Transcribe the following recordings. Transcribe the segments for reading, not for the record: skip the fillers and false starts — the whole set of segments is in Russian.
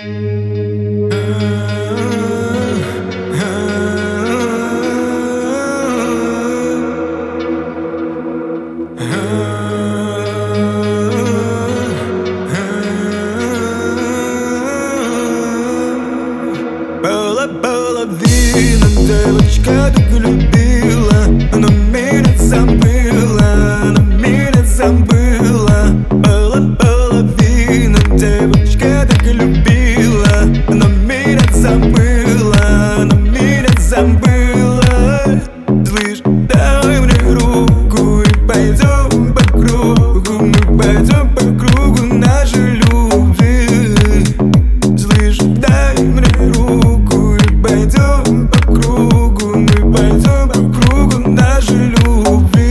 Половина девочка так любила, но меня забыла, но меня забыла. Половина девочка так любила, но меня забыла, но меня забыла. Слышь, дай мне руку и пойдем по кругу, мы пойдем по кругу нашей любви. Слышь, дай мне руку и пойдем по кругу, мы пойдем по кругу нашей любви.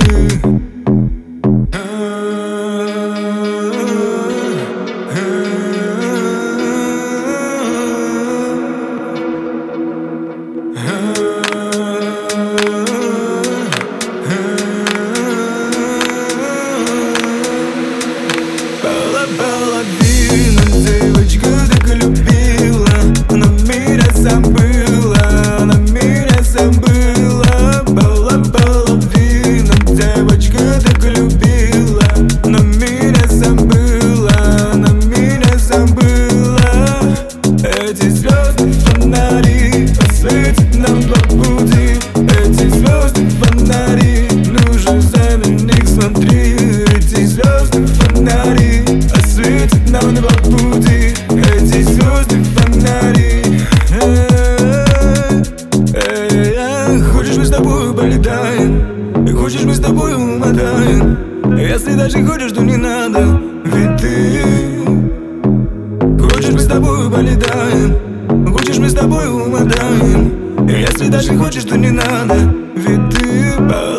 Половина девочка так любила, но меня забыла, но меня забыла. Половина девочка так любила, но меня забыла, но меня забыла. Эти звезды фонари осветят нам по пути, эти звезды фонари, ну же на них смотри. Эти звезды фонари осветят нам по пути, эти звезды фонари. Хочешь, мы с тобой полетаем, хочешь, мы с тобой умотаем. Если даже хочешь, то не надо, ведь ты. Хочешь, мы с тобой полетаем, хочешь, мы с тобой умотаем. Если даже хочешь, то не надо, ведь ты.